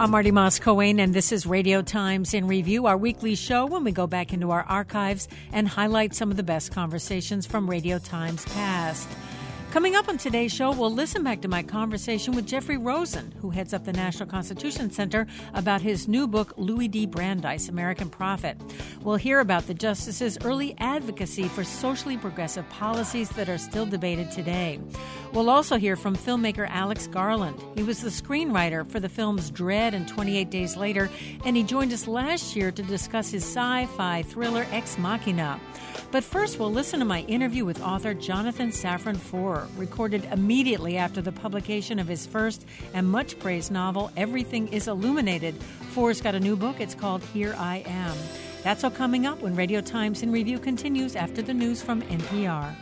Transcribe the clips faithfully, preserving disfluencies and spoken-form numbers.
I'm Marty Moss-Coane, and this is Radio Times in Review, our weekly show when we go back into our archives and highlight some of the best conversations from Radio Times past. Coming up on today's show, we'll listen back to my conversation with Jeffrey Rosen, who heads up the National Constitution Center, about his new book, Louis D. Brandeis, American Prophet. We'll hear about the justice's early advocacy for socially progressive policies that are still debated today. We'll also hear from filmmaker Alex Garland. He was the screenwriter for the films Dread and twenty-eight Days Later, and he joined us last year to discuss his sci-fi thriller Ex Machina. But first, we'll listen to my interview with author Jonathan Safran Foer, recorded immediately after the publication of his first and much-praised novel, Everything is Illuminated. Foer's got a new book. It's called Here I Am. That's all coming up when Radio Times in Review continues after the news from N P R.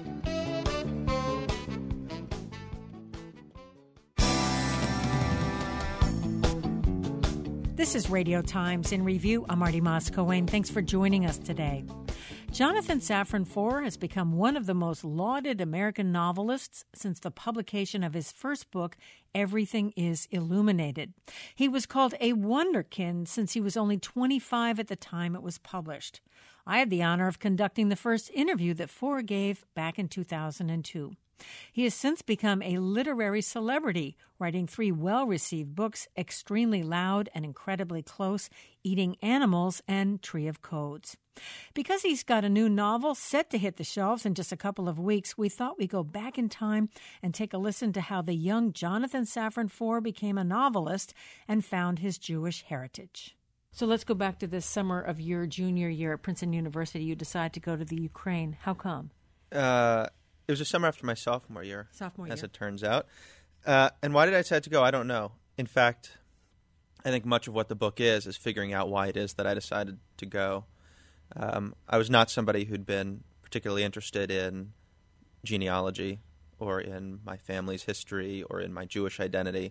This is Radio Times in Review. I'm Marty Moss-Coane. Thanks for joining us today. Jonathan Safran Foer has become one of the most lauded American novelists since the publication of his first book, Everything is Illuminated. He was called a wonderkind since he was only twenty-five at the time it was published. I had the honor of conducting the first interview that Foer gave back in two thousand two. He has since become a literary celebrity, writing three well-received books, Extremely Loud and Incredibly Close, Eating Animals, and Tree of Codes. Because he's got a new novel set to hit the shelves in just a couple of weeks, we thought we'd go back in time and take a listen to how the young Jonathan Safran Foer became a novelist and found his Jewish heritage. So let's go back to this summer of your junior year at Princeton University. You decide to go to the Ukraine. How come? Uh... It was a summer after my sophomore year, sophomore year. as it turns out. Uh, and why did I decide to go? I don't know. In fact, I think much of what the book is is figuring out why it is that I decided to go. Um, I was not somebody who'd been particularly interested in genealogy or in my family's history or in my Jewish identity.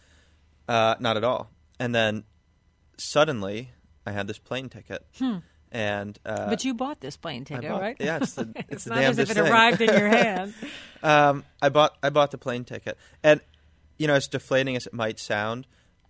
Uh, not at all. And then suddenly I had this plane ticket. Hmm. And, uh, but you bought this plane ticket, bought, right? Yeah, it's the it's, it's the not as if it thing. arrived in your hand. um, I bought I bought the plane ticket, and you know, as deflating as it might sound,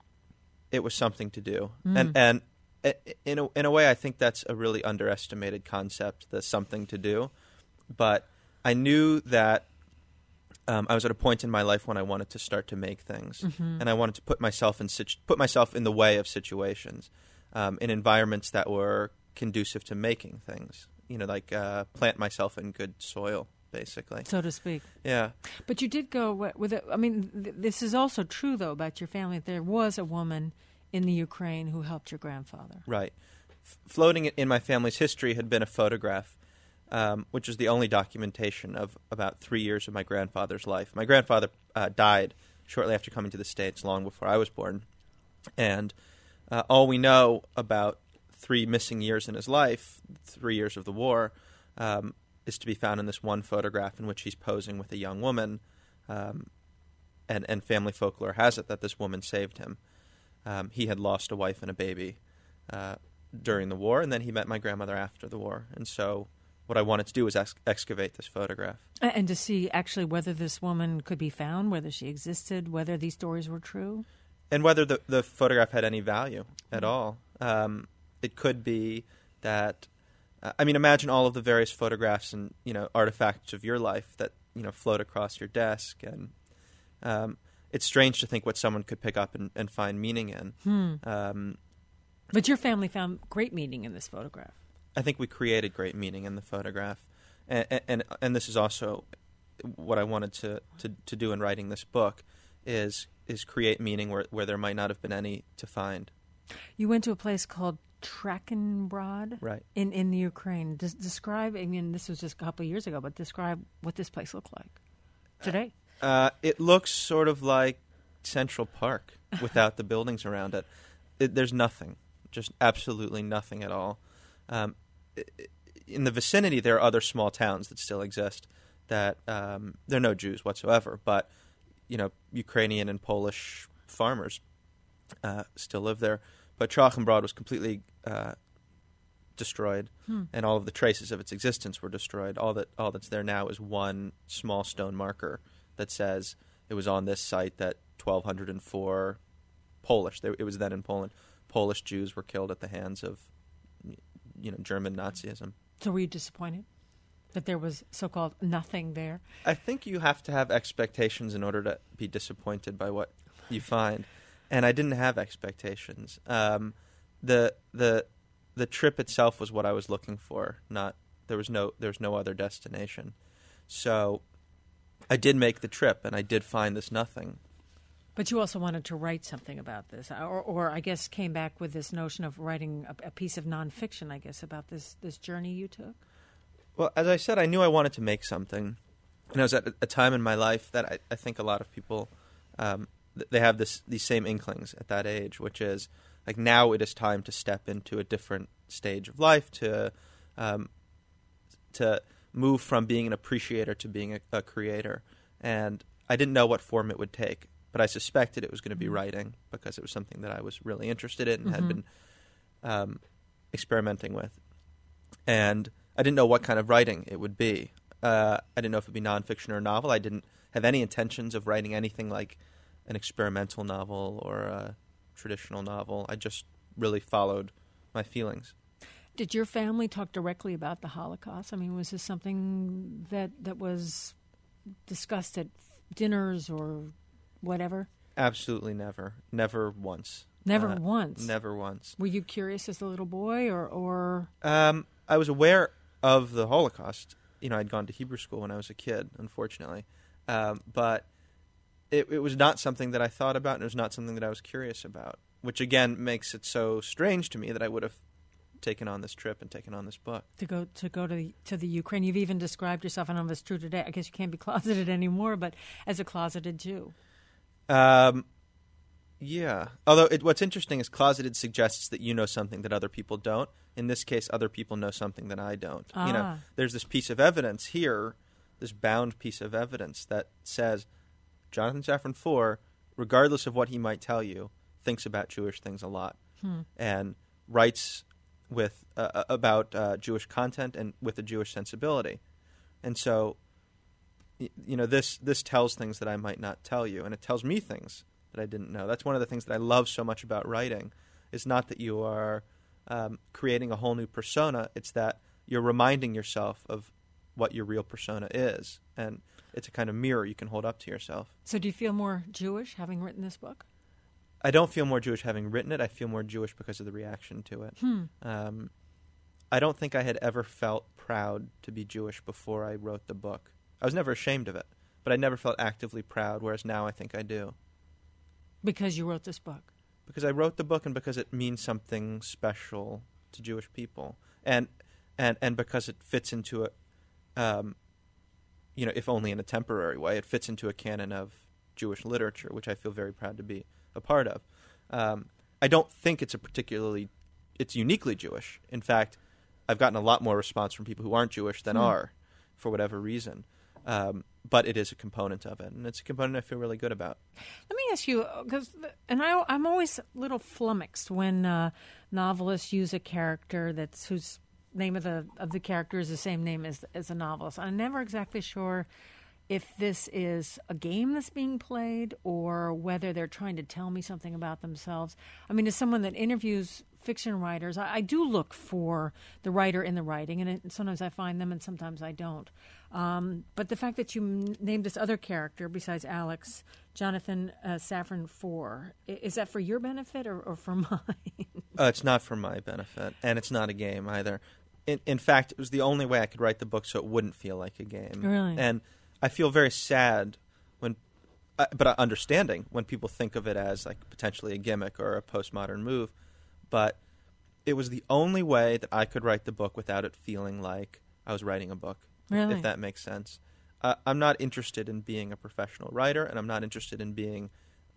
it was something to do. Mm. And and in a, in a way, I think that's a really underestimated concept, the something to do. But I knew that um, I was at a point in my life when I wanted to start to make things, mm-hmm. and I wanted to put myself in situ- put myself in the way of situations, um, in environments that were conducive to making things, you know, like uh, plant myself in good soil, basically. So to speak. Yeah. But you did go with it. I mean, th- this is also true, though, about your family. There was a woman in the Ukraine who helped your grandfather. Right. F- floating in my family's history had been a photograph, um, which is the only documentation of about three years of my grandfather's life. My grandfather uh, died shortly after coming to the States, long before I was born. And uh, all we know about three missing years in his life, three years of the war, um, is to be found in this one photograph in which he's posing with a young woman, um, and, and family folklore has it that this woman saved him. Um, he had lost a wife and a baby uh, during the war, and then he met my grandmother after the war. And so what I wanted to do was ex- excavate this photograph. And to see actually whether this woman could be found, whether she existed, whether these stories were true. And whether the, the photograph had any value at mm-hmm. all. Um It could be that, uh, I mean, imagine all of the various photographs and, you know, artifacts of your life that, you know, float across your desk. And um, it's strange to think what someone could pick up and, and find meaning in. Hmm. Um, but your family found great meaning in this photograph. I think we created great meaning in the photograph. And and, and this is also what I wanted to, to, to do in writing this book is is create meaning where, where there might not have been any to find. You went to a place called Trachenbrod, right, in, in the Ukraine. Des- describe, I mean, this was just a couple of years ago, but describe what this place looked like today. Uh, it looks sort of like Central Park without the buildings around it. it. There's nothing, just absolutely nothing at all. Um, in the vicinity, there are other small towns that still exist that um, there are no Jews whatsoever, but, you know, Ukrainian and Polish farmers uh, still live there. But Trachenbrod was completely uh, destroyed, hmm. and all of the traces of its existence were destroyed. All that all that's there now is one small stone marker that says it was on this site that twelve oh four Polish. They, it was then in Poland. Polish Jews were killed at the hands of, you know, German Nazism. So were you disappointed that there was so-called nothing there? I think you have to have expectations in order to be disappointed by what you find, and I didn't have expectations. Um, the the the trip itself was what I was looking for. Not there was no there was no other destination. So I did make the trip, and I did find this nothing. But you also wanted to write something about this, or, or I guess came back with this notion of writing a, a piece of nonfiction, I guess, about this, this journey you took? Well, as I said, I knew I wanted to make something. And I was at a time in my life that I, I think a lot of people, um, they have this these same inklings at that age, which is, like, now it is time to step into a different stage of life, to um, to move from being an appreciator to being a, a creator. And I didn't know what form it would take. But I suspected it was going to be writing because it was something that I was really interested in and mm-hmm. had been um, experimenting with. And I didn't know what kind of writing it would be. Uh, I didn't know if it would be nonfiction or a novel. I didn't have any intentions of writing anything like an experimental novel or a traditional novel. I just really followed my feelings. Did your family talk directly about the Holocaust? I mean, was this something that, that was discussed at dinners or whatever? Absolutely never. Never once. Never uh, once? Never once. Were you curious as a little boy, or...? or... Um, I was aware of the Holocaust. You know, I'd gone to Hebrew school when I was a kid, unfortunately. Um, but it, it was not something that I thought about, and it was not something that I was curious about, which, again, makes it so strange to me that I would have taken on this trip and taken on this book. To go to go to the, to the Ukraine. You've even described yourself, I don't know if it's true today, I guess you can't be closeted anymore, but as a closeted Jew. Um, yeah. Although it, what's interesting is closeted suggests that you know something that other people don't. In this case, other people know something that I don't. Ah. You know, there's this piece of evidence here, this bound piece of evidence that says Jonathan Safran Foer, regardless of what he might tell you, thinks about Jewish things a lot hmm. and writes with uh, about uh, Jewish content and with a Jewish sensibility. And so, you know, this this tells things that I might not tell you, and it tells me things that I didn't know. That's one of the things that I love so much about writing, is not that you are um, creating a whole new persona. It's that you're reminding yourself of what your real persona is, and it's a kind of mirror you can hold up to yourself. So do you feel more Jewish having written this book? I don't feel more Jewish having written it. I feel more Jewish because of the reaction to it. Hmm. Um, I don't think I had ever felt proud to be Jewish before I wrote the book. I was never ashamed of it, but I never felt actively proud, whereas now I think I do. Because you wrote this book? Because I wrote the book and because it means something special to Jewish people. And and, and because it fits into a, um, you know, if only in a temporary way, it fits into a canon of Jewish literature, which I feel very proud to be a part of. Um, I don't think it's a particularly, it's uniquely Jewish. In fact, I've gotten a lot more response from people who aren't Jewish than hmm. are, for whatever reason. Um, but it is a component of it, and it's a component I feel really good about. Let me ask you, because, and I, I'm always a little flummoxed when uh, novelists use a character that's whose name of the of the character is the same name as as a novelist. I'm never exactly sure if this is a game that's being played or whether they're trying to tell me something about themselves. I mean, as someone that interviews fiction writers, I, I do look for the writer in the writing, and it, sometimes I find them and sometimes I don't. Um, but the fact that you m- named this other character besides Alex, Jonathan uh, Safran Foer, is that for your benefit or, or for mine? uh, it's not for my benefit, and it's not a game either. In, in fact, it was the only way I could write the book so it wouldn't feel like a game. Really? And I feel very sad when, uh, but understanding when people think of it as like potentially a gimmick or a postmodern move. But it was the only way that I could write the book without it feeling like I was writing a book. Really? If that makes sense. Uh, I'm not interested in being a professional writer, and I'm not interested in being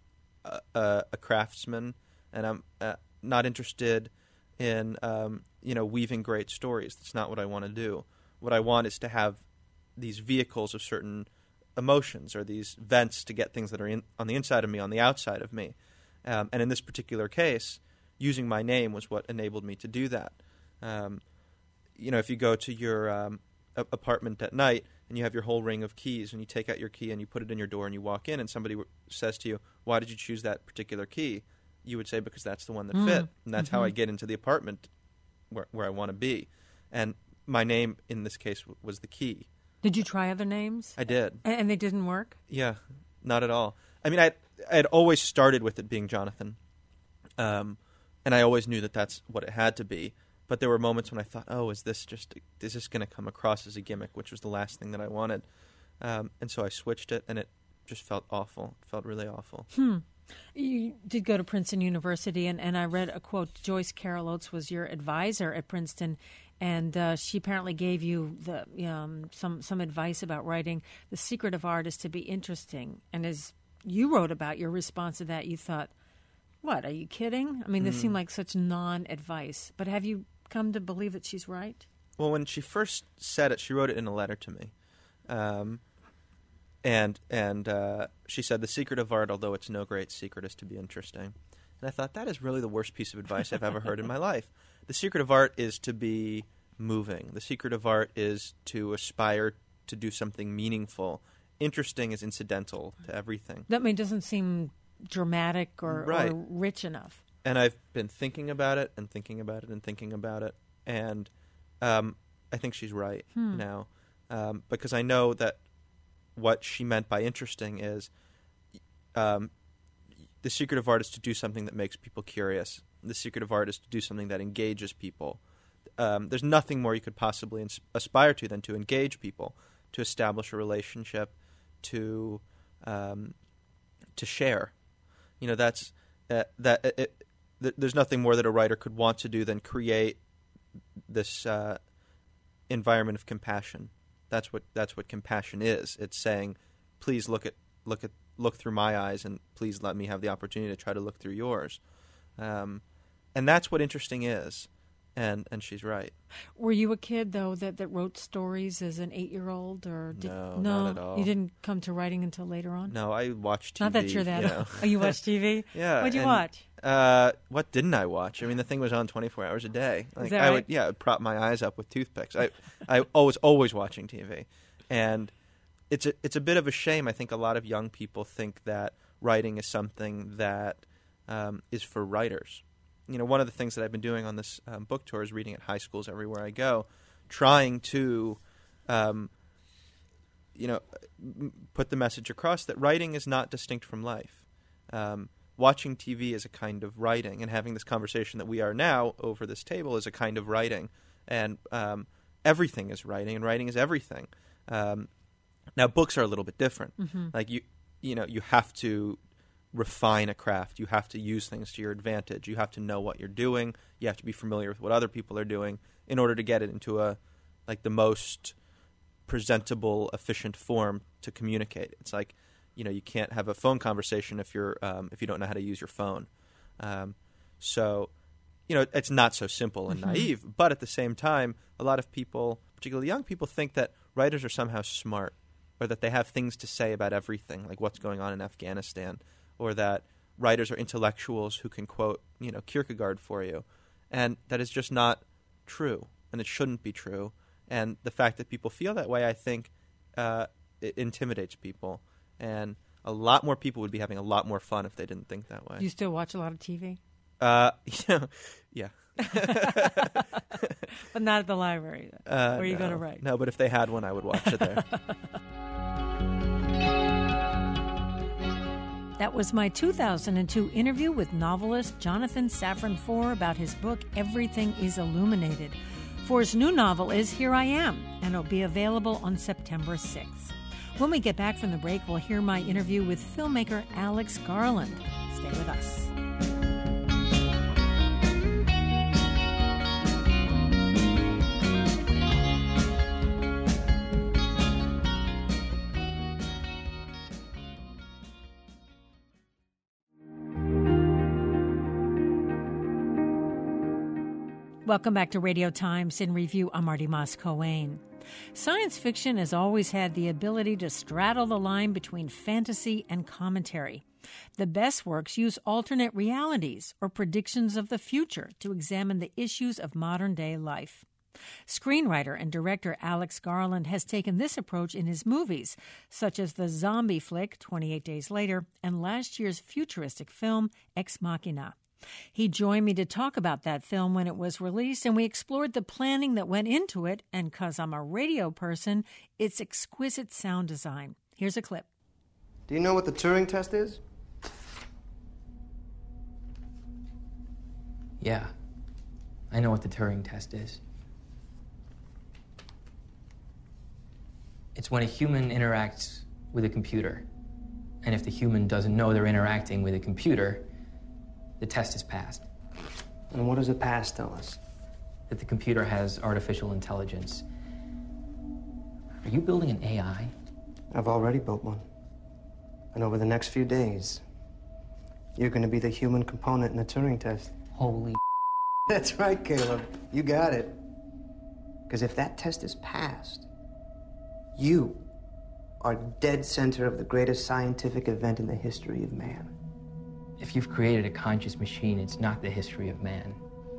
a, a, a craftsman, and I'm uh, not interested in um, you know weaving great stories. That's not what I want to do. What I want is to have these vehicles of certain emotions or these vents to get things that are in, on the inside of me, on the outside of me. Um, and in this particular case, using my name was what enabled me to do that. Um, you know, if you go to your um, a- apartment at night and you have your whole ring of keys and you take out your key and you put it in your door and you walk in and somebody w- says to you, why did you choose that particular key? you would say because that's the one that Mm. fit, and that's Mm-hmm. how I get into the apartment where where I want to be. And my name in this case w- was the key. Did you try other names? I did. A- And they didn't work? Yeah, not at all. I mean, I I had always started with it being Jonathan, um, and I always knew that that's what it had to be. But there were moments when I thought, "Oh, is this just is this going to come across as a gimmick?" Which was the last thing that I wanted, um, and so I switched it, and it just felt awful. It felt really awful. Hmm. You did go to Princeton University, and, and I read a quote. Joyce Carol Oates was your advisor at Princeton, and uh, she apparently gave you the um, some some advice about writing. The secret of art is to be interesting. And as you wrote about your response to that, you thought, "What? Are you kidding?" I mean, this seemed like such non-advice. But have you come to believe that she's right? Well, when she first said it, she wrote it in a letter to me. Um, and and uh, she said, "The secret of art, although it's no great secret, is to be interesting." And I thought, that is really the worst piece of advice I've ever heard in my life. The secret of art is to be moving. The secret of art is to aspire to do something meaningful. Interesting is incidental to everything. That I mean, doesn't seem dramatic or, Right. or rich enough. And I've been thinking about it and thinking about it and thinking about it. And um, I think she's right Hmm. now. Um, because I know that what she meant by interesting is um, the secret of art is to do something that makes people curious. The secret of art is to do something that engages people. Um, there's nothing more you could possibly ins- aspire to than to engage people, to establish a relationship, to um, to share. You know, that's uh, that. It, it, th- there's nothing more that a writer could want to do than create this uh, environment of compassion. That's what that's what compassion is. It's saying, please look at look at look through my eyes, and please let me have the opportunity to try to look through yours. Um, and that's what interesting is. And and she's right. Were you a kid, though, that, that wrote stories as an eight-year-old? Or did, No, no, not at all. You didn't come to writing until later on? No, I watch T V. Not that you're that you old. know. Oh, you watch T V? Yeah. What'd you and, watch? Uh, what didn't I watch? I mean, the thing was on twenty-four hours a day. Like, that I right? would, yeah, I would prop my eyes up with toothpicks. I, I was always watching T V, and it's a it's a bit of a shame. I think a lot of young people think that writing is something that um, is for writers. You know, one of the things that I've been doing on this um, book tour is reading at high schools everywhere I go, trying to, um, you know, m- put the message across that writing is not distinct from life. Um, watching T V is a kind of writing, and having this conversation that we are now over this table is a kind of writing. And um, everything is writing, and writing is everything. Um, now, books are a little bit different. Mm-hmm. Like you, you know, you have to refine a craft. You have to use things to your advantage. You have to know what you're doing. You have to be familiar with what other people are doing in order to get it into a like the most presentable, efficient form to communicate. It's like, you know, you can't have a phone conversation if you're um, if you don't know how to use your phone. Um, so, you know, it's not so simple and Mm-hmm. naive. But at the same time, a lot of people, particularly young people, think that writers are somehow smart, or that they have things to say about everything, like what's going on in Afghanistan, or that writers are intellectuals who can quote, you know, Kierkegaard for you. And that is just not true, and it shouldn't be true. And the fact that people feel that way, I think, uh, it intimidates people. And a lot more people would be having a lot more fun if they didn't think that way. Do you still watch a lot of T V? Uh, yeah, yeah. But not at the library, then, Uh, where you no, go to write. No, but if they had one, I would watch it there. That was my two thousand two interview with novelist Jonathan Safran Foer about his book, Everything is Illuminated. Foer's new novel is Here I Am, and it'll be available on September sixth. When we get back from the break, we'll hear my interview with filmmaker Alex Garland. Stay with us. Welcome back to Radio Times in Review. I'm Marty Moss-Coane. Science fiction has always had the ability to straddle the line between fantasy and commentary. The best works use alternate realities or predictions of the future to examine the issues of modern-day life. Screenwriter and director Alex Garland has taken this approach in his movies, such as the zombie flick twenty-eight Days Later and last year's futuristic film Ex Machina. He joined me to talk about that film when it was released, and we explored the planning that went into it, and because I'm a radio person, its exquisite sound design. Here's a clip. Do you know what the Turing test is? Yeah, I know what the Turing test is. It's when a human interacts with a computer, and if the human doesn't know they're interacting with a computer, the test is passed. And what does the past tell us? That the computer has artificial intelligence. Are you building an A I? I've already built one. And over the next few days, you're going to be the human component in the Turing test. Holy That's right, Caleb. You got it. Because if that test is passed, you are dead center of the greatest scientific event in the history of man. If you've created a conscious machine, it's not the history of man.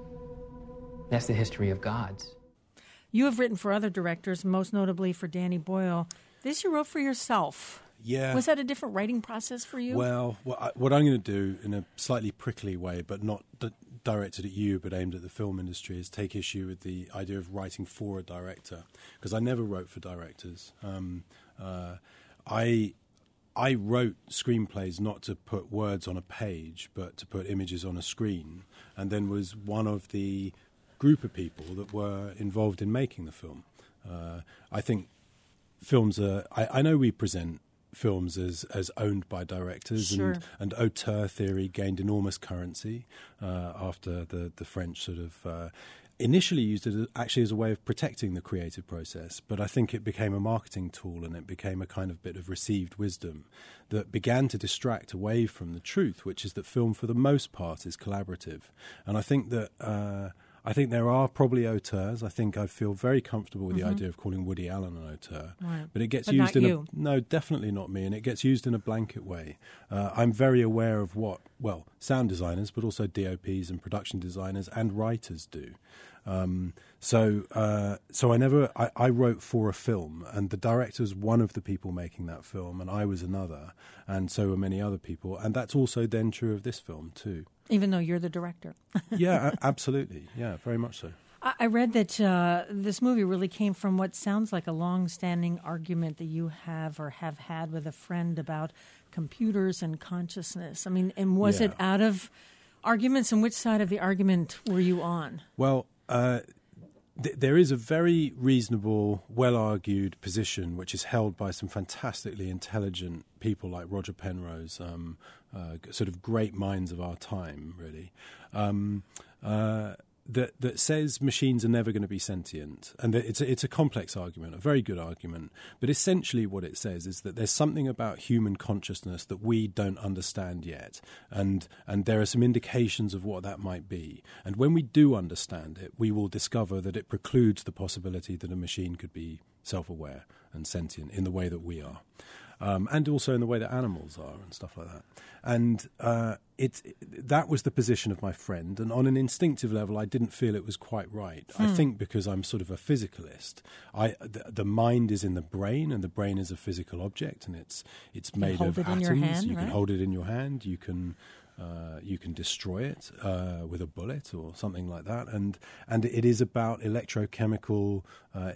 That's the history of gods. You have written for other directors, most notably for Danny Boyle. This you wrote for yourself. Yeah. Was that a different writing process for you? Well, what, I, what I'm going to do in a slightly prickly way, but not d- directed at you, but aimed at the film industry, is take issue with the idea of writing for a director. Because I never wrote for directors. Um, uh, I... I wrote screenplays not to put words on a page, but to put images on a screen, and then was one of the group of people that were involved in making the film. Uh, I think films are... I, I know we present films as, as owned by directors, sure. and, and auteur theory gained enormous currency uh, after the, the French sort of... Uh, initially used it actually as a way of protecting the creative process, but I think it became a marketing tool, and it became a kind of bit of received wisdom that began to distract away from the truth, which is that film, for the most part, is collaborative. And I think that uh, I think there are probably auteurs. I think I feel very comfortable with mm-hmm. the idea of calling Woody Allen an auteur, right. but it gets but used not in you. a no, definitely not me, and it gets used in a blanket way. Uh, I'm very aware of what well sound designers, but also D O Ps and production designers and writers do. Um, so, uh, so I never. I, I wrote for a film, and the director's one of the people making that film, and I was another, and so were many other people, and that's also then true of this film too. Even though you're the director. Yeah, a- absolutely. Yeah, very much so. I, I read that uh, this movie really came from what sounds like a long-standing argument that you have or have had with a friend about computers and consciousness. I mean, and was yeah. it out of arguments, and which side of the argument were you on? Well. Uh, th- there is a very reasonable, well-argued position which is held by some fantastically intelligent people like Roger Penrose, um, uh, sort of great minds of our time, really, um, uh, that that says machines are never going to be sentient, and that it's a, it's a complex argument, a very good argument. But essentially, what it says is that there's something about human consciousness that we don't understand yet, and and there are some indications of what that might be. And when we do understand it, we will discover that it precludes the possibility that a machine could be self-aware and sentient in the way that we are. Um, and also in the way that animals are and stuff like that. And uh, it, it that was the position of my friend. And on an instinctive level, I didn't feel it was quite right. Hmm. I think because I'm sort of a physicalist, I the, the mind is in the brain, and the brain is a physical object, and it's it's you made hold of it atoms. In your hand, you right? can hold it in your hand. You can. Uh, you can destroy it uh, with a bullet or something like that, and and it is about electrochemical uh,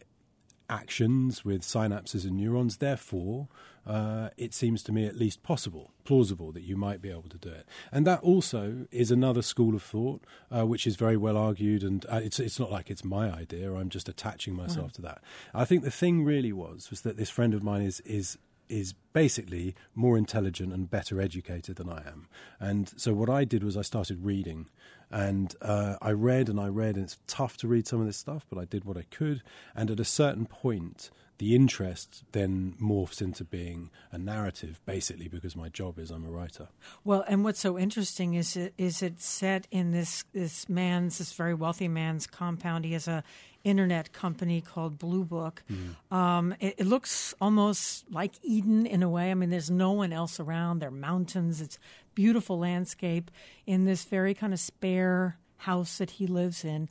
actions with synapses and neurons. Therefore, uh, it seems to me at least possible, plausible, that you might be able to do it. And that also is another school of thought, uh, which is very well argued, and uh, it's it's not like it's my idea. I'm just attaching myself mm. to that. I think the thing really was was that this friend of mine is is. is basically more intelligent and better educated than I am. And so what I did was I started reading, and uh, I read and I read, and it's tough to read some of this stuff, but I did what I could. And at a certain point, the interest then morphs into being a narrative, basically because my job is I'm a writer. Well, and what's so interesting is it, is it set in this, this man's, this very wealthy man's compound. He has a internet company called Blue Book. Mm-hmm. Um, it, it looks almost like Eden in a way. I mean, there's no one else around. There are mountains. It's beautiful landscape in this very kind of spare house that he lives in.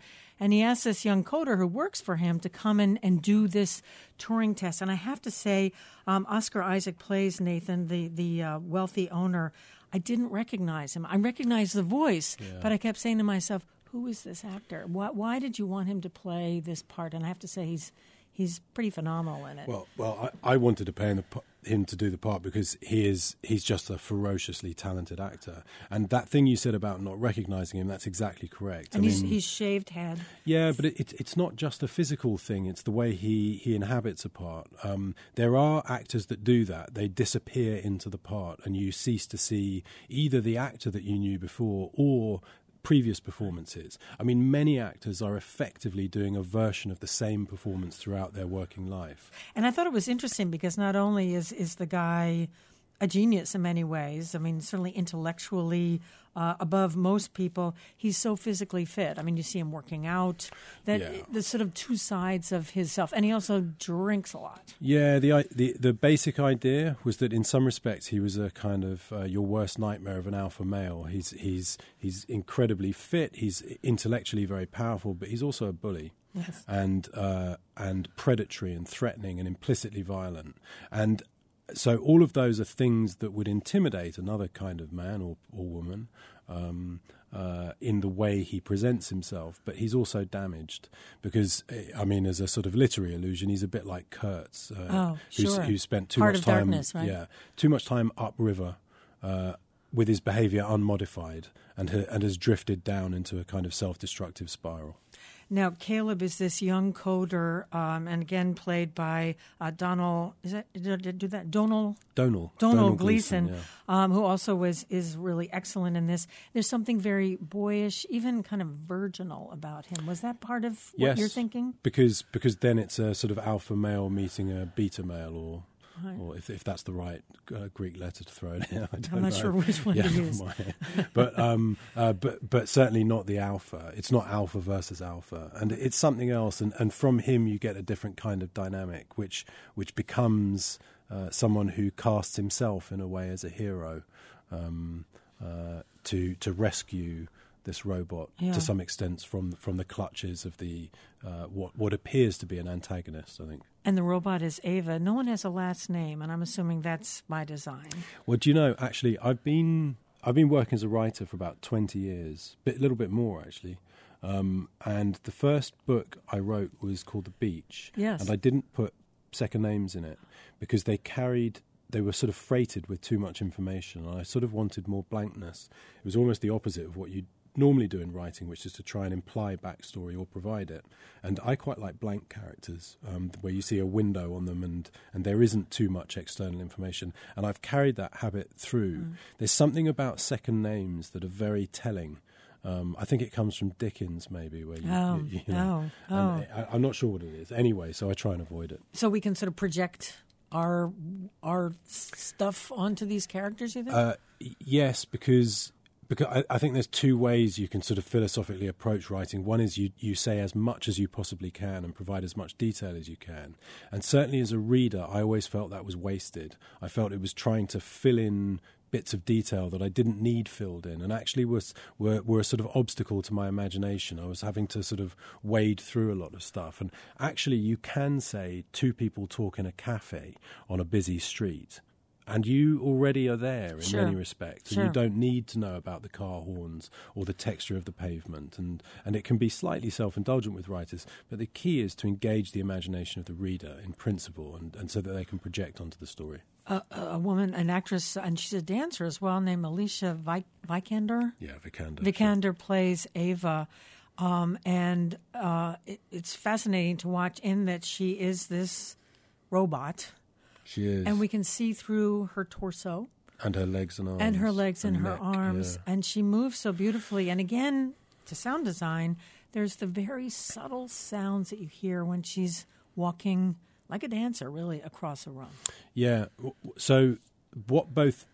and he asked this young coder who works for him to come in and do this Turing test. And I have to say, um, Oscar Isaac plays Nathan, the, the uh, wealthy owner. I didn't recognize him. I recognized the voice, yeah. but I kept saying to myself, who is this actor? Why, why did you want him to play this part? And I have to say, he's he's pretty phenomenal in it. Well, well, I, I wanted to play in the, him to do the part because he is he's just a ferociously talented actor. And that thing you said about not recognizing him, that's exactly correct. And I he's, mean, he's shaved head. Yeah, but it, it, it's not just a physical thing. It's the way he, he inhabits a part. Um, there are actors that do that. They disappear into the part and you cease to see either the actor that you knew before or previous performances. I mean, many actors are effectively doing a version of the same performance throughout their working life. And I thought it was interesting because not only is, is the guy a genius in many ways, I mean, certainly intellectually uh, above most people, he's so physically fit. I mean, you see him working out. That yeah. There's sort of two sides of his self. And he also drinks a lot. Yeah, the the the basic idea was that in some respects he was a kind of uh, your worst nightmare of an alpha male. He's he's he's incredibly fit. He's intellectually very powerful, but he's also a bully. Yes. And uh, and predatory and threatening and implicitly violent. And so all of those are things that would intimidate another kind of man or, or woman um, uh, in the way he presents himself. But he's also damaged because, I mean, as a sort of literary allusion, he's a bit like Kurtz, uh, oh, who's, sure. who spent too Heart much of time, darkness, right? yeah, too much time upriver uh, with his behaviour unmodified, and ha- and has drifted down into a kind of self-destructive spiral. Now, Caleb is this young coder, um, and again played by uh, Donald. Is that did I do that? Donald. Donald. Donald, Donald Gleason, Gleason yeah. um, who also was is really excellent in this. There's something very boyish, even kind of virginal about him. Was that part of what yes, you're thinking? Because because then it's a sort of alpha male meeting a beta male, or. Right. Or if, if that's the right uh, Greek letter to throw in, I don't I'm not know. sure which one yeah, to use. but um, uh, but but certainly not the alpha. It's not alpha versus alpha, and it's something else. And, and from him, you get a different kind of dynamic, which which becomes uh, someone who casts himself in a way as a hero um, uh, to to rescue this robot yeah. to some extent from from the clutches of the uh, what what appears to be an antagonist, I think. And the robot is Ava. No one has a last name, and I'm assuming that's by design. Well, do you know, actually, I've been I've been working as a writer for about twenty years, a little bit more, actually. Um, and the first book I wrote was called The Beach. Yes. And I didn't put second names in it because they carried, they were sort of freighted with too much information. And I sort of wanted more blankness. It was almost the opposite of what you normally do in writing, which is to try and imply backstory or provide it. And I quite like blank characters, um, where you see a window on them and, and there isn't too much external information. And I've carried that habit through. Mm. There's something about second names that are very telling. Um, I think it comes from Dickens, maybe, where you, oh, you, you know, oh, oh. I, I'm not sure what it is. Anyway, so I try and avoid it. So we can sort of project our our stuff onto these characters, you think? Uh, yes, because... Because I, I think there's two ways you can sort of philosophically approach writing. One is you, you say as much as you possibly can and provide as much detail as you can. And certainly as a reader, I always felt that was wasted. I felt it was trying to fill in bits of detail that I didn't need filled in, and actually was were, were a sort of obstacle to my imagination. I was having to sort of wade through a lot of stuff. And actually you can say two people talk in a cafe on a busy street, and you already are there in sure. many respects. And sure. you don't need to know about the car horns or the texture of the pavement. And, and it can be slightly self-indulgent with writers, but the key is to engage the imagination of the reader in principle, and, and so that they can project onto the story. Uh, a woman, an actress, and she's a dancer as well, named Alicia Vik- Vikander. Yeah, Vikander. Vikander sure. plays Ava. Um, and uh, it, it's fascinating to watch in that she is this robot. She is. And we can see through her torso. And her legs and arms. And her legs and, and her neck, arms. Yeah. And she moves so beautifully. And again, to sound design, there's the very subtle sounds that you hear when she's walking like a dancer, really, across a room. Yeah. So what both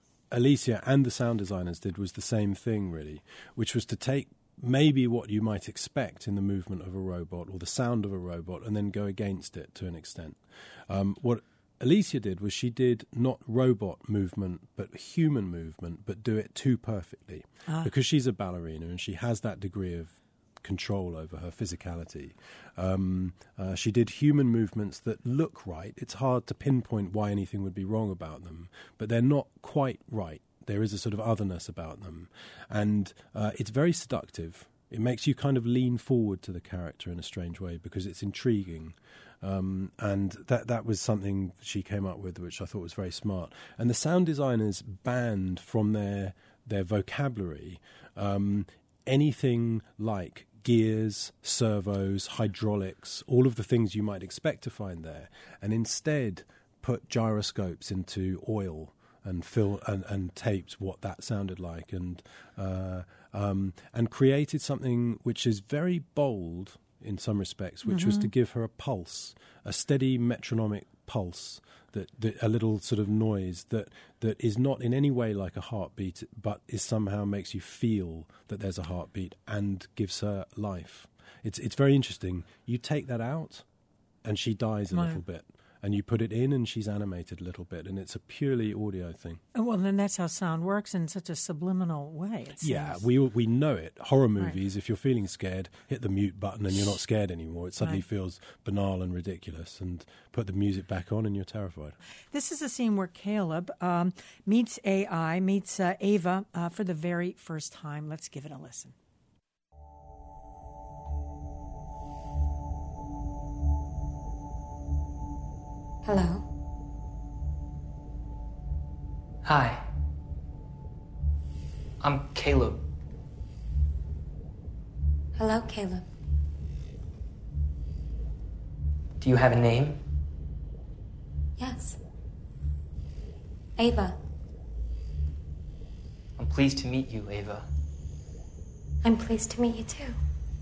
Alicia and the sound designers did was the same thing, really, which was to take maybe what you might expect in the movement of a robot or the sound of a robot and then go against it to an extent. Um, what Alicia did was she did not robot movement but human movement, but do it too perfectly. Ah. Because she's a ballerina and she has that degree of control over her physicality. Um, uh, she did human movements that look right. It's hard to pinpoint why anything would be wrong about them, but they're not quite right. There is a sort of otherness about them. And uh, it's very seductive. It makes you kind of lean forward to the character in a strange way because it's intriguing. Um, and that that was something she came up with, which I thought was very smart. And the sound designers banned from their their vocabulary um, anything like gears, servos, hydraulics, all of the things you might expect to find there, and instead put gyroscopes into oil and fill and, and taped what that sounded like, and uh, um, and created something which is very bold in some respects, which mm-hmm. was to give her a pulse, a steady metronomic pulse, that, that a little sort of noise that that is not in any way like a heartbeat, but is somehow makes you feel that there's a heartbeat and gives her life. It's it's very interesting. You take that out, and she dies a right. little bit. And you put it in, and she's animated a little bit, and it's a purely audio thing. Well, then that's how sound works in such a subliminal way. It seems. Yeah, we we know it. Horror movies, right. if you're feeling scared, hit the mute button, and you're not scared anymore. It suddenly right. feels banal and ridiculous, and put the music back on, and you're terrified. This is a scene where Caleb um, meets A I, meets uh, Ava uh, for the very first time. Let's give it a listen. Hello. Hi. I'm Caleb. Hello, Caleb. Do you have a name? Yes. Ava. I'm pleased to meet you, Ava. I'm pleased to meet you, too.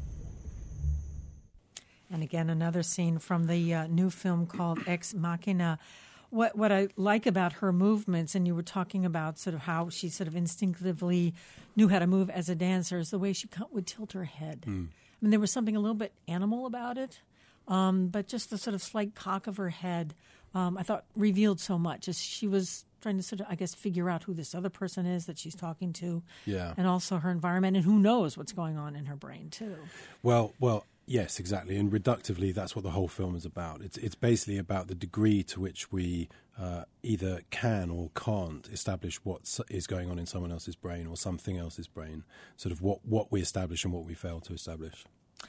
And again, another scene from the uh, new film called Ex Machina. What what I like about her movements, and you were talking about sort of how she sort of instinctively knew how to move as a dancer, is the way she would tilt her head. Mm. I mean, there was something a little bit animal about it, um, but just the sort of slight cock of her head, um, I thought revealed so much as she was trying to sort of, I guess, figure out who this other person is that she's talking to, yeah, and also her environment, and who knows what's going on in her brain, too. Well, well. Yes, exactly. And reductively, that's what the whole film is about. It's it's basically about the degree to which we uh, either can or can't establish what is going on in someone else's brain or something else's brain, sort of what, what we establish and what we fail to establish.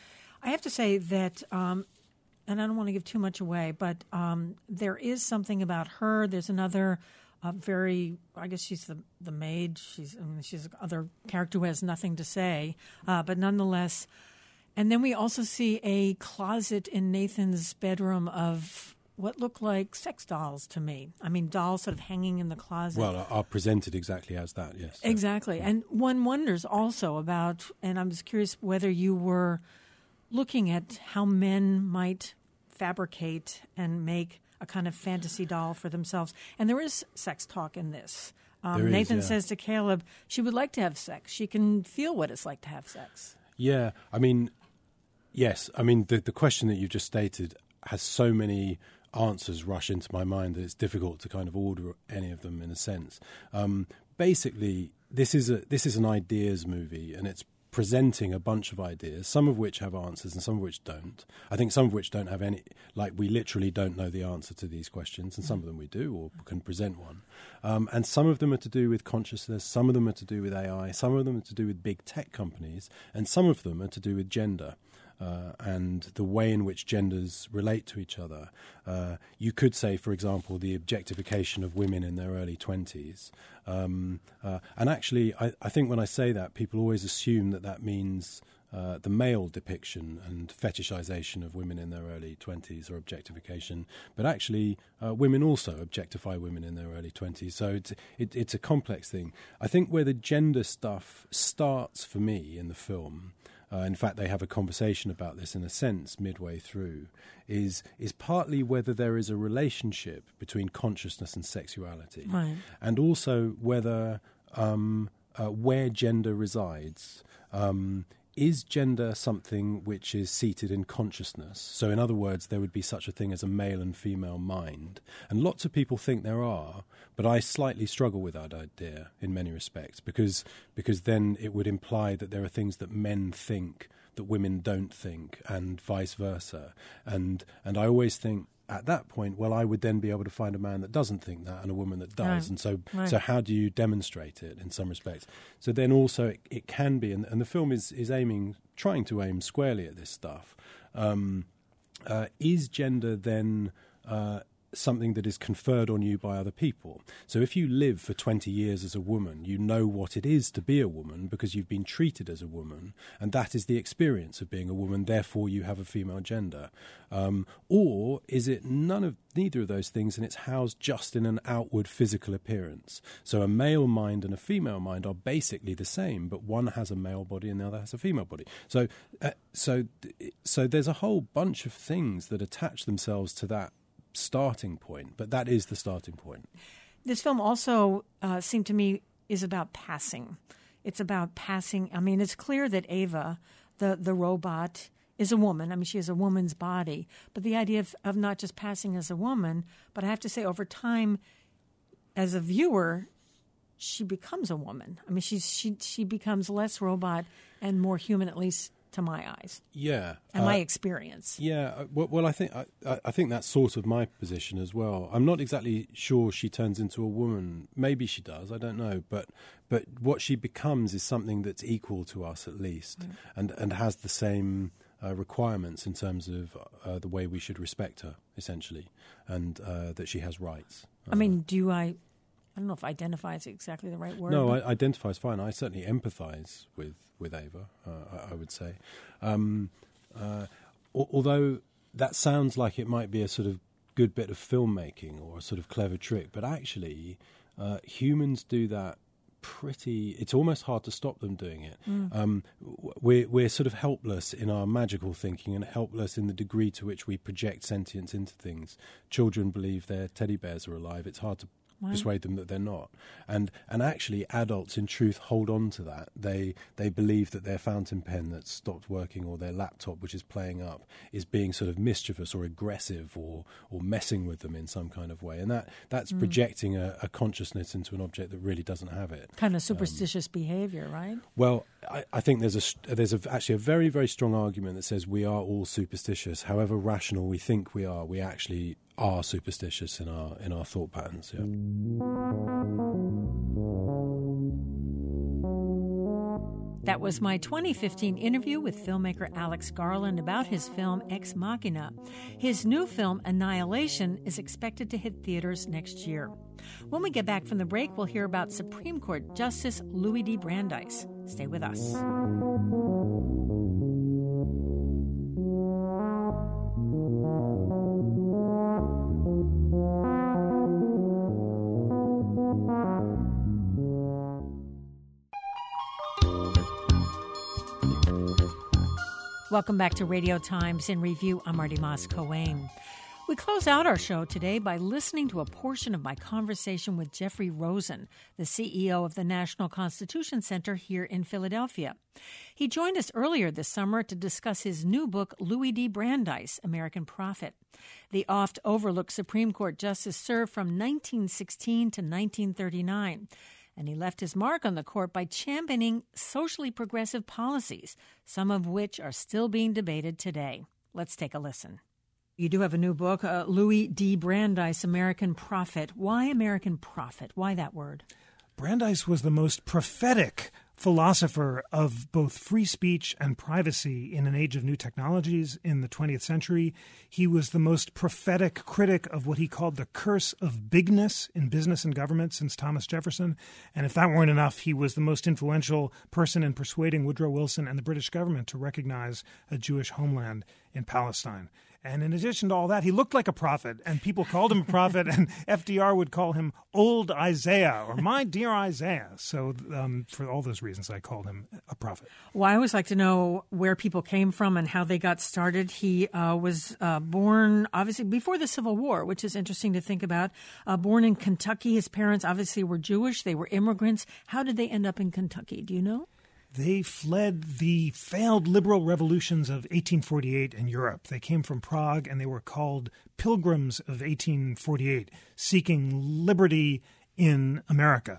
I have to say that, um, and I don't want to give too much away, but um, there is something about her. There's another uh, very, I guess she's the, the maid. She's, I mean, she's another character who has nothing to say, uh, but nonetheless... And then we also see a closet in Nathan's bedroom of what looked like sex dolls to me. I mean, dolls sort of hanging in the closet. Well, are presented exactly as that, yes. Exactly. Yeah. And one wonders also about, and I'm just curious whether you were looking at how men might fabricate and make a kind of fantasy doll for themselves. And there is sex talk in this. Um, is, Nathan yeah. says to Caleb, she would like to have sex. She can feel what it's like to have sex. Yeah, I mean... Yes, I mean, the, the question that you just stated has so many answers rush into my mind that it's difficult to kind of order any of them in a sense. Um, basically, this is a this is an ideas movie, and it's presenting a bunch of ideas, some of which have answers and some of which don't. I think some of which don't have any, like we literally don't know the answer to these questions, and some of them we do or can present one. Um, and some of them are to do with consciousness, some of them are to do with A I, some of them are to do with big tech companies, and some of them are to do with gender. Uh, and the way in which genders relate to each other. Uh, you could say, for example, the objectification of women in their early twenties. Um, uh, and actually, I, I think when I say that, people always assume that that means uh, the male depiction and fetishization of women in their early twenties or objectification. But actually, uh, women also objectify women in their early twenties. So it's, it, it's a complex thing. I think where the gender stuff starts for me in the film, Uh, in fact, they have a conversation about this in a sense midway through, is is partly whether there is a relationship between consciousness and sexuality, right. and also whether um, uh, where gender resides. Um, is gender something which is seated in consciousness? So in other words, there would be such a thing as a male and female mind. And lots of people think there are, but I slightly struggle with that idea in many respects, because because then it would imply that there are things that men think that women don't think, and vice versa. And and I always think at that point, well, I would then be able to find a man that doesn't think that and a woman that does. Right. And so Right. so how do you demonstrate it in some respects? So then also it, it can be, and, and the film is, is aiming, trying to aim squarely at this stuff. Um, uh, is gender then uh, something that is conferred on you by other people? So if you live for twenty years as a woman, you know what it is to be a woman because you've been treated as a woman, and that is the experience of being a woman, therefore you have a female gender. Um, or is it none of neither of those things, and it's housed just in an outward physical appearance? So a male mind and a female mind are basically the same, but one has a male body and the other has a female body. So uh, so so there's a whole bunch of things that attach themselves to that starting point, but that is the starting point. This film also uh, seemed to me is about passing. It's about passing. I mean, it's clear that Ava, the, the robot, is a woman. I mean, she has a woman's body. But the idea of, of not just passing as a woman, but I have to say over time, as a viewer, she becomes a woman. I mean, she's she she becomes less robot and more human, at least to my eyes. Yeah. And uh, my experience. Yeah, uh, well, well, I think I, I think that's sort of my position as well. I'm not exactly sure she turns into a woman. Maybe she does. I don't know. But but what she becomes is something that's equal to us at least, mm. and and has the same uh, requirements in terms of uh, the way we should respect her, essentially, and uh, that she has rights. I mean, do I? I don't know if identify is exactly the right word. No, I, identify is fine. I certainly empathise with, with Ava, uh, I, I would say. Um, uh, al- although that sounds like it might be a sort of good bit of filmmaking or a sort of clever trick, but actually uh, humans do that pretty... It's almost hard to stop them doing it. Mm. Um, we're, we're sort of helpless in our magical thinking and helpless in the degree to which we project sentience into things. Children believe their teddy bears are alive. It's hard to Wow. persuade them that they're not, and and actually adults in truth hold on to that. They they believe that their fountain pen that's stopped working or their laptop which is playing up is being sort of mischievous or aggressive or or messing with them in some kind of way, and that that's mm. projecting a, a consciousness into an object that really doesn't have it. Kind of superstitious um, behavior, right? Well, I, I think there's a there's a, actually a very very strong argument that says we are all superstitious. However rational we think we are, we actually are superstitious in our in our thought patterns. Yeah. That was my twenty fifteen interview with filmmaker Alex Garland about his film Ex Machina. His new film, Annihilation, is expected to hit theaters next year. When we get back from the break, we'll hear about Supreme Court Justice Louis D. Brandeis. Stay with us. Welcome back to Radio Times in Review. I'm Marty Moss-Coane. We close out our show today by listening to a portion of my conversation with Jeffrey Rosen, the C E O of the National Constitution Center here in Philadelphia. He joined us earlier this summer to discuss his new book, Louis D. Brandeis, American Prophet. The oft-overlooked Supreme Court justice served from nineteen sixteen to nineteen thirty-nine. And he left his mark on the court by championing socially progressive policies, some of which are still being debated today. Let's take a listen. You do have a new book, uh, Louis D. Brandeis, American Prophet. Why American Prophet? Why that word? Brandeis was the most prophetic philosopher of both free speech and privacy in an age of new technologies in the twentieth century. He was the most prophetic critic of what he called the curse of bigness in business and government since Thomas Jefferson. And if that weren't enough, he was the most influential person in persuading Woodrow Wilson and the British government to recognize a Jewish homeland in Palestine. And in addition to all that, he looked like a prophet, and people called him a prophet, and F D R would call him Old Isaiah or My Dear Isaiah. So um, for all those reasons, I called him a prophet. Well, I always like to know where people came from and how they got started. He uh, was uh, born, obviously, before the Civil War, which is interesting to think about. Uh, born in Kentucky. His parents obviously were Jewish. They were immigrants. How did they end up in Kentucky? Do you know? They fled the failed liberal revolutions of eighteen forty-eight in Europe. They came from Prague, and they were called Pilgrims of eighteen forty-eight, seeking liberty in America.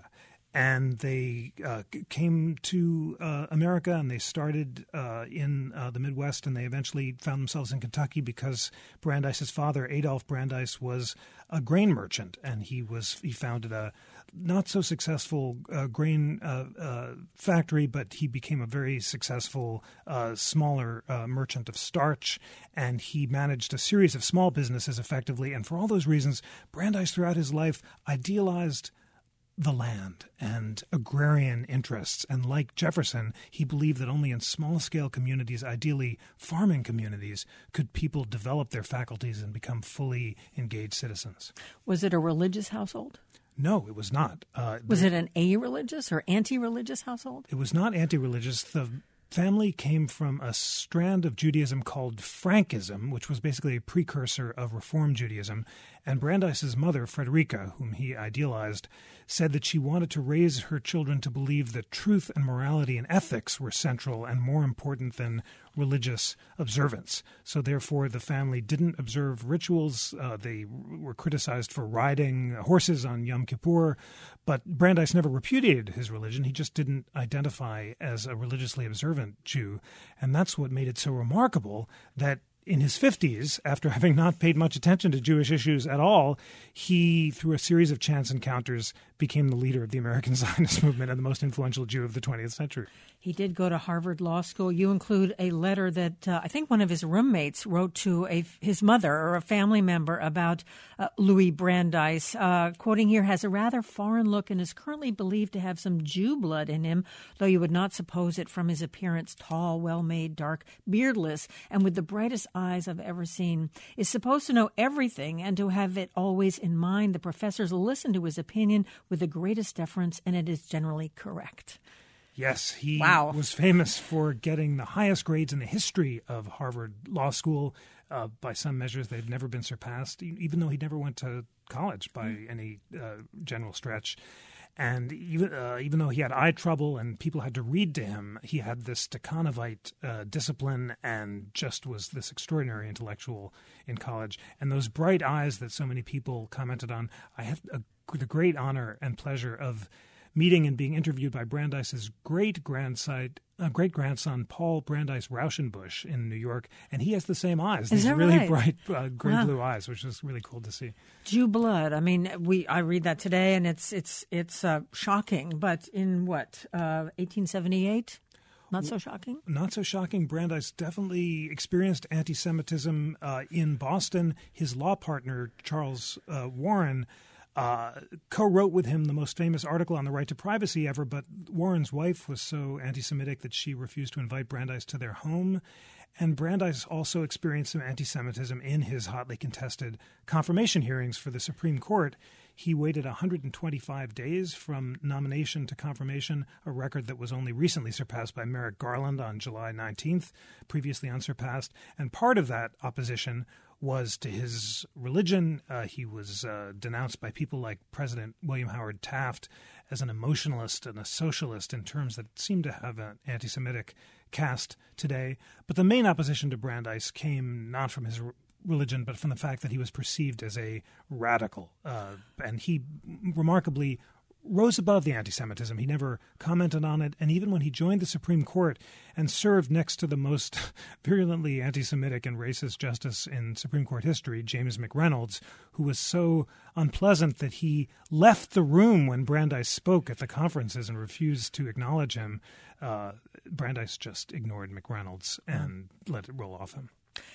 and they uh, came to uh, America, and they started uh, in uh, the Midwest, and they eventually found themselves in Kentucky because Brandeis's father, Adolph Brandeis, was a grain merchant, and he was he founded a not so successful uh, grain uh, uh, factory, but he became a very successful uh, smaller uh, merchant of starch, and he managed a series of small businesses effectively. And for all those reasons, Brandeis throughout his life idealized the land and agrarian interests. And like Jefferson, he believed that only in small-scale communities, ideally farming communities, could people develop their faculties and become fully engaged citizens. Was it a religious household? No, it was not. Uh, was it an a-religious or anti-religious household? It was not anti-religious. The family came from a strand of Judaism called Frankism, which was basically a precursor of Reform Judaism. And Brandeis's mother, Frederica, whom he idealized, said that she wanted to raise her children to believe that truth and morality and ethics were central and more important than religious observance. So therefore, the family didn't observe rituals. Uh, they were criticized for riding horses on Yom Kippur. But Brandeis never repudiated his religion. He just didn't identify as a religiously observant Jew. And that's what made it so remarkable that in his fifties, after having not paid much attention to Jewish issues at all, he, through a series of chance encounters, became the leader of the American Zionist movement and the most influential Jew of the twentieth century. He did go to Harvard Law School. You include a letter that uh, I think one of his roommates wrote to a, his mother or a family member about uh, Louis Brandeis. Uh, quoting here, has a rather foreign look and is currently believed to have some Jew blood in him, though you would not suppose it from his appearance, tall, well-made, dark, beardless, and with the brightest eyes I've ever seen. Is supposed to know everything and to have it always in mind. The professors listen to his opinion with the greatest deference, and it is generally correct. Yes, he wow. was famous for getting the highest grades in the history of Harvard Law School. Uh, by some measures, they've never been surpassed, even though he never went to college by mm. any uh, general stretch. And even uh, even though he had eye trouble and people had to read to him, he had this Stakhanovite uh, discipline and just was this extraordinary intellectual in college. And those bright eyes that so many people commented on, I had a, the great honor and pleasure of meeting and being interviewed by Brandeis's great-grandson, uh, great-grandson Paul Brandeis Rauschenbusch in New York, and he has the same eyes. Is These that really right? bright, uh, gray wow. blue eyes, which is really cool to see. Jew blood. I mean, we I read that today, and it's it's it's uh, shocking. But in what uh, eighteen seventy-eight? Not so shocking? Not so shocking. Brandeis definitely experienced anti-Semitism uh, in Boston. His law partner, Charles uh, Warren, Uh, co-wrote with him the most famous article on the right to privacy ever, but Warren's wife was so anti-Semitic that she refused to invite Brandeis to their home. And Brandeis also experienced some anti-Semitism in his hotly contested confirmation hearings for the Supreme Court. He waited one hundred twenty-five days from nomination to confirmation, a record that was only recently surpassed by Merrick Garland on July nineteenth, previously unsurpassed. And part of that opposition was to his religion. Uh, he was uh, denounced by people like President William Howard Taft as an emotionalist and a socialist in terms that seem to have an anti-Semitic cast today. But the main opposition to Brandeis came not from his re- religion, but from the fact that he was perceived as a radical. Uh, and he remarkably rose above the anti-Semitism. He never commented on it. And even when he joined the Supreme Court and served next to the most virulently anti-Semitic and racist justice in Supreme Court history, James McReynolds, who was so unpleasant that he left the room when Brandeis spoke at the conferences and refused to acknowledge him, uh, Brandeis just ignored McReynolds and mm. let it roll off him.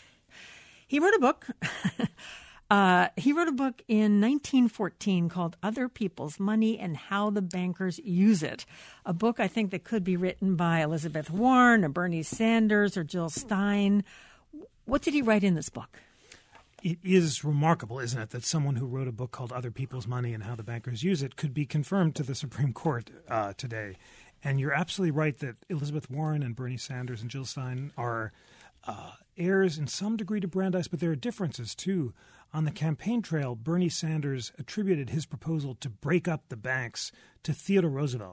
He wrote a book. Uh, he wrote a book in nineteen fourteen called Other People's Money and How the Bankers Use It, a book I think that could be written by Elizabeth Warren or Bernie Sanders or Jill Stein. What did he write in this book? It is remarkable, isn't it, that someone who wrote a book called Other People's Money and How the Bankers Use It could be confirmed to the Supreme Court uh, today. And you're absolutely right that Elizabeth Warren and Bernie Sanders and Jill Stein are uh, heirs in some degree to Brandeis, but there are differences too. On the campaign trail, Bernie Sanders attributed his proposal to break up the banks to Theodore Roosevelt.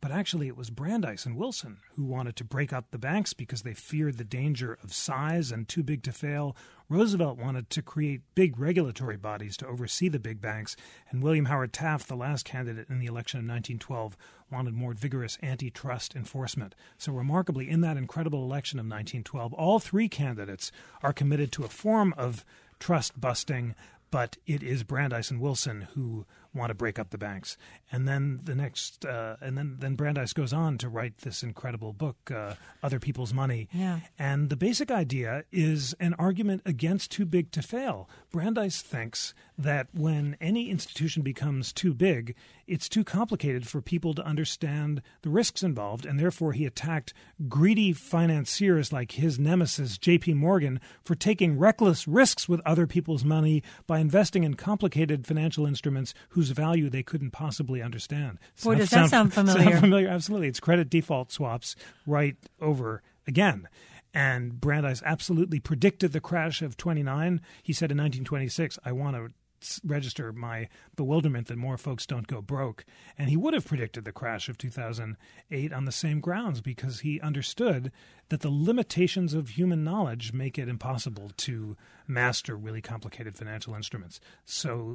But actually, it was Brandeis and Wilson who wanted to break up the banks because they feared the danger of size and too big to fail. Roosevelt wanted to create big regulatory bodies to oversee the big banks, and William Howard Taft, the last candidate in the election of nineteen twelve, wanted more vigorous antitrust enforcement. So remarkably, in that incredible election of nineteen twelve, all three candidates are committed to a form of trust busting, but it is Brandeis and Wilson who want to break up the banks. And then the next, uh, and then, then Brandeis goes on to write this incredible book, uh, Other People's Money. Yeah. And the basic idea is an argument against too big to fail. Brandeis thinks that when any institution becomes too big, it's too complicated for people to understand the risks involved, and therefore he attacked greedy financiers like his nemesis, J P. Morgan, for taking reckless risks with other people's money by investing in complicated financial instruments whose value they couldn't possibly understand. Boy, does that sound familiar. Sound familiar? Absolutely. It's credit default swaps right over again. And Brandeis absolutely predicted the crash of twenty-nine. He said in nineteen twenty-six, I want to register my bewilderment that more folks don't go broke. And he would have predicted the crash of two thousand eight on the same grounds, because he understood that the limitations of human knowledge make it impossible to master really complicated financial instruments. So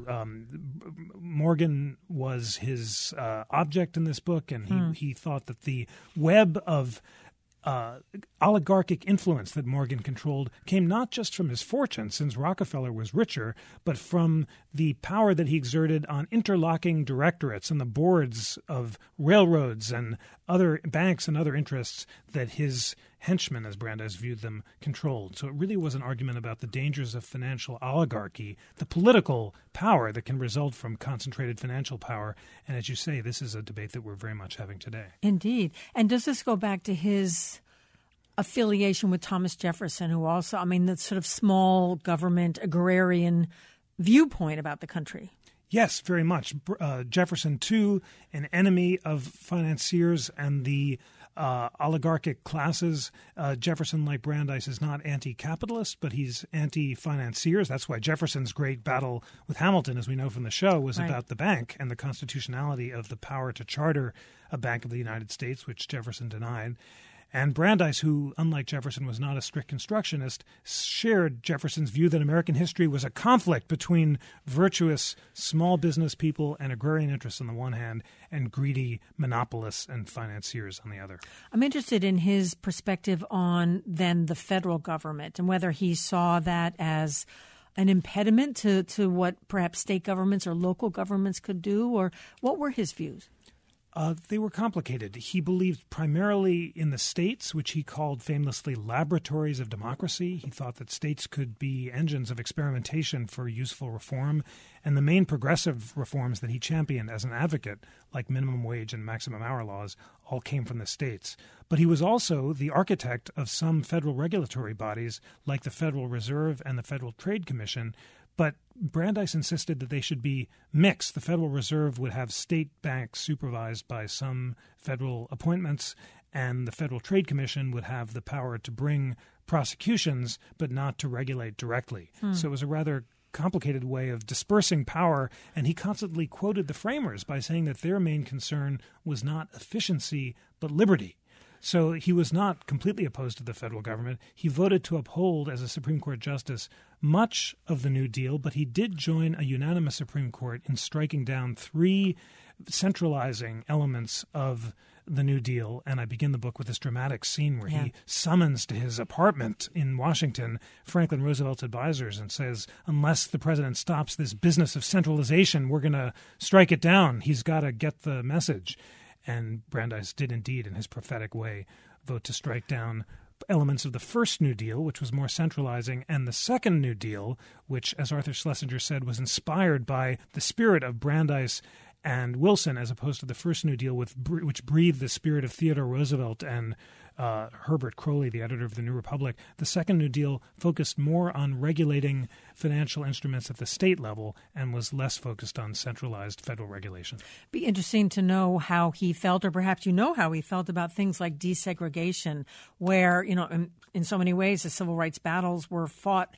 um, Morgan was his uh, object in this book, and he, hmm. he thought that the web of Uh, oligarchic influence that Morgan controlled came not just from his fortune, since Rockefeller was richer, but from the power that he exerted on interlocking directorates and the boards of railroads and other banks and other interests that his henchmen, as Brandeis viewed them, controlled. So it really was an argument about the dangers of financial oligarchy, the political power that can result from concentrated financial power. And as you say, this is a debate that we're very much having today. Indeed. And does this go back to his affiliation with Thomas Jefferson, who also, I mean, the sort of small government agrarian viewpoint about the country? Yes, very much. Uh, Jefferson, too, an enemy of financiers and the uh, oligarchic classes. Uh, Jefferson, like Brandeis, is not anti-capitalist, but he's anti-financiers. That's why Jefferson's great battle with Hamilton, as we know from the show, was right. about the bank and the constitutionality of the power to charter a Bank of the United States, which Jefferson denied. And Brandeis, who, unlike Jefferson, was not a strict constructionist, shared Jefferson's view that American history was a conflict between virtuous small business people and agrarian interests on the one hand, and greedy monopolists and financiers on the other. I'm interested in his perspective on then the federal government and whether he saw that as an impediment to, to what perhaps state governments or local governments could do, or what were his views? Uh, they were complicated. He believed primarily in the states, which he called famously laboratories of democracy. He thought that states could be engines of experimentation for useful reform. And the main progressive reforms that he championed as an advocate, like minimum wage and maximum hour laws, all came from the states. But he was also the architect of some federal regulatory bodies, like the Federal Reserve and the Federal Trade Commission. But Brandeis insisted that they should be mixed. The Federal Reserve would have state banks supervised by some federal appointments, and the Federal Trade Commission would have the power to bring prosecutions, but not to regulate directly. Hmm. So it was a rather complicated way of dispersing power, and he constantly quoted the framers by saying that their main concern was not efficiency, but liberty. So he was not completely opposed to the federal government. He voted to uphold, as a Supreme Court justice, much of the New Deal, but he did join a unanimous Supreme Court in striking down three centralizing elements of the New Deal. And I begin the book with this dramatic scene where yeah. he summons to his apartment in Washington Franklin Roosevelt's advisors and says, unless the president stops this business of centralization, we're going to strike it down. He's got to get the message. And Brandeis did indeed, in his prophetic way, vote to strike down elements of the first New Deal, which was more centralizing, and the second New Deal, which, as Arthur Schlesinger said, was inspired by the spirit of Brandeis and Wilson, as opposed to the first New Deal, with, which breathed the spirit of Theodore Roosevelt and uh, Herbert Crowley, the editor of the New Republic. The second New Deal focused more on regulating financial instruments at the state level and was less focused on centralized federal regulation. Be interesting to know how he felt, or perhaps you know how he felt about things like desegregation, where, you know, in, in so many ways the civil rights battles were fought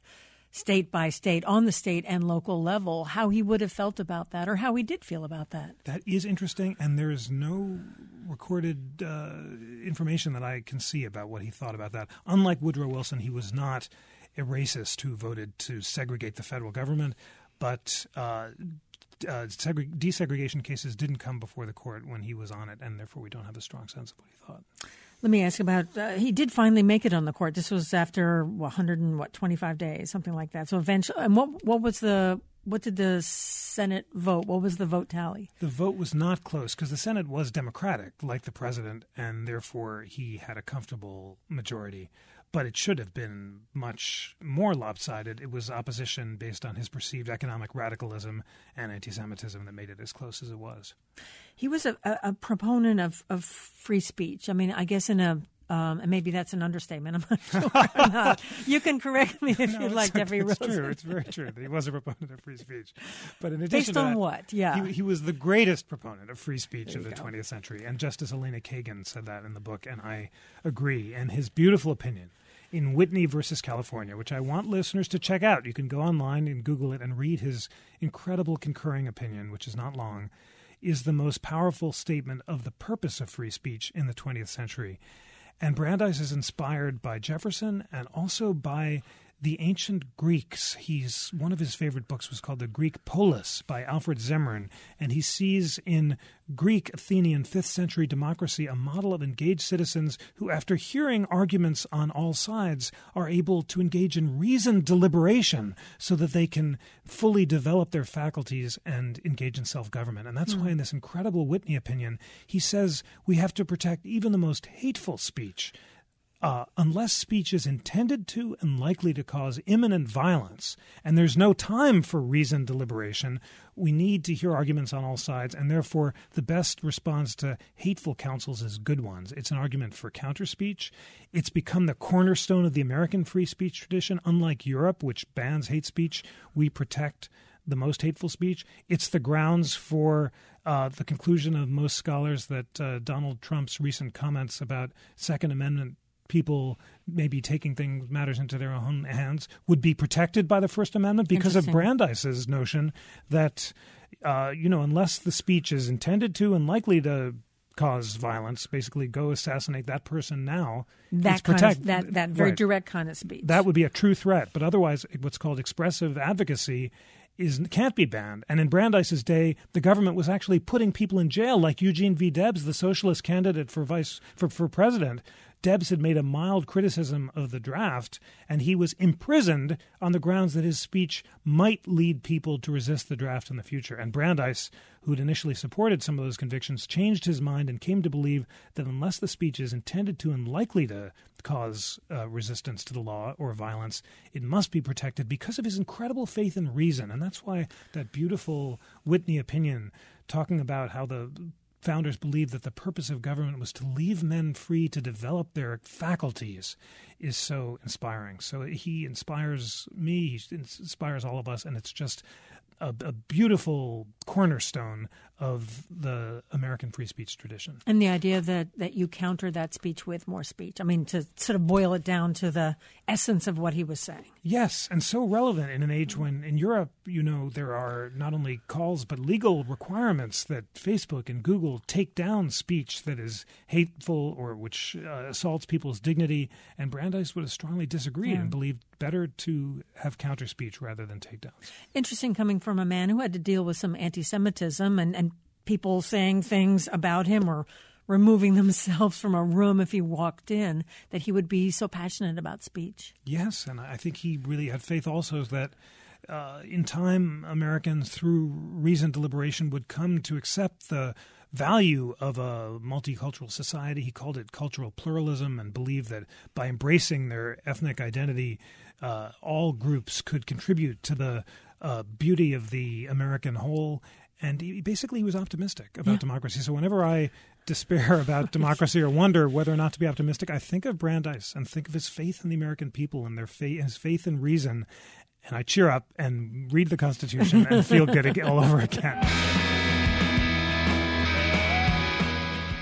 state by state, on the state and local level, how he would have felt about that or how he did feel about that. That is interesting, and there's no recorded uh, information that I can see about what he thought about that. Unlike Woodrow Wilson, he was not a racist who voted to segregate the federal government, but uh, uh, segre- desegregation cases didn't come before the court when he was on it, and therefore we don't have a strong sense of what he thought. Let me ask about, uh, he did finally make it on the court. This was after one hundred and what, twenty-five days, something like that. So eventually, and what what was the, what did the Senate vote? What was the vote tally? The vote was not close because the Senate was Democratic, like the president, and therefore he had a comfortable majority. But it should have been much more lopsided. It was opposition based on his perceived economic radicalism and anti-Semitism that made it as close as it was. He was a, a, a proponent of, of free speech. I mean, I guess in a um, and maybe that's an understatement. I'm not sure. I'm not. You can correct me if no, you'd like, Jeffrey Rosen. It's true. It's very true that he was a proponent of free speech. But in addition Based to on that, what? Yeah. He, he was the greatest proponent of free speech There of the you go. twentieth century. And Justice Elena Kagan said that in the book, and I agree. And his beautiful opinion in Whitney versus California, which I want listeners to check out. You can go online and Google it and read his incredible concurring opinion, which is not long, is the most powerful statement of the purpose of free speech in the twentieth century. And Brandeis is inspired by Jefferson and also by the ancient Greeks. He's one of his favorite books was called The Greek Polis by Alfred Zimmermann, and he sees in Greek Athenian fifth century democracy a model of engaged citizens who, after hearing arguments on all sides, are able to engage in reasoned deliberation so that they can fully develop their faculties and engage in self-government. And that's mm-hmm. why in this incredible Whitney opinion, he says we have to protect even the most hateful speech. Uh, unless speech is intended to and likely to cause imminent violence, and there's no time for reasoned deliberation, we need to hear arguments on all sides, and therefore the best response to hateful counsels is good ones. It's an argument for counterspeech. It's become the cornerstone of the American free speech tradition. Unlike Europe, which bans hate speech, we protect the most hateful speech. It's the grounds for uh, the conclusion of most scholars that uh, Donald Trump's recent comments about Second Amendment people maybe taking things matters into their own hands would be protected by the First Amendment because of Brandeis's notion that, uh, you know, unless the speech is intended to and likely to cause violence, basically go assassinate that person now. That kind protect- of, that, that very right. direct kind of speech. That would be a true threat. But otherwise, what's called expressive advocacy is can't be banned. And in Brandeis's day, the government was actually putting people in jail, like Eugene V. Debs, the socialist candidate for vice for, for president. Debs had made a mild criticism of the draft, and he was imprisoned on the grounds that his speech might lead people to resist the draft in the future. And Brandeis, who had initially supported some of those convictions, changed his mind and came to believe that unless the speech is intended to and likely to cause uh, resistance to the law or violence, it must be protected because of his incredible faith in reason. And that's why that beautiful Whitney opinion talking about how the founders believed that the purpose of government was to leave men free to develop their faculties is so inspiring. So he inspires me, he inspires all of us, and it's just a, a beautiful cornerstone of the American free speech tradition. And the idea that, that you counter that speech with more speech. I mean, to sort of boil it down to the essence of what he was saying. Yes, and so relevant in an age when in Europe, you know, there are not only calls but legal requirements that Facebook and Google take down speech that is hateful or which uh, assaults people's dignity. And Brandeis would have strongly disagreed yeah. and believed better to have counter speech rather than takedowns. Interesting coming from a man who had to deal with some anti-Semitism and, and people saying things about him or removing themselves from a room if he walked in, that he would be so passionate about speech. Yes, and I think he really had faith also that uh, in time Americans, through reasoned deliberation, would come to accept the value of a multicultural society. He called it cultural pluralism and believed that by embracing their ethnic identity, uh, all groups could contribute to the uh, beauty of the American whole. And he basically was optimistic about yeah. democracy. So whenever I despair about democracy or wonder whether or not to be optimistic, I think of Brandeis and think of his faith in the American people and their faith, his faith in reason. And I cheer up and read the Constitution and feel good all over again.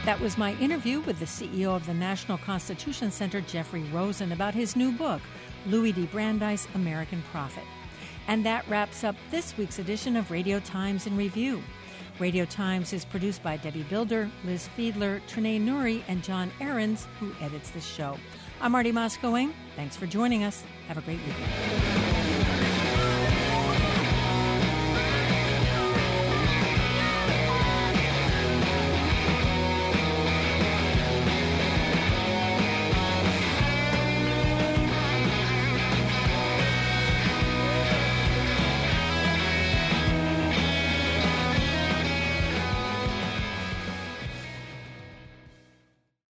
That was my interview with the C E O of the National Constitution Center, Jeffrey Rosen, about his new book, Louis D. Brandeis, American Prophet. And that wraps up this week's edition of Radio Times in Review. Radio Times is produced by Debbie Builder, Liz Fiedler, Trinae Nuri, and John Ahrens, who edits the show. I'm Marty Moscoing. Thanks for joining us. Have a great weekend.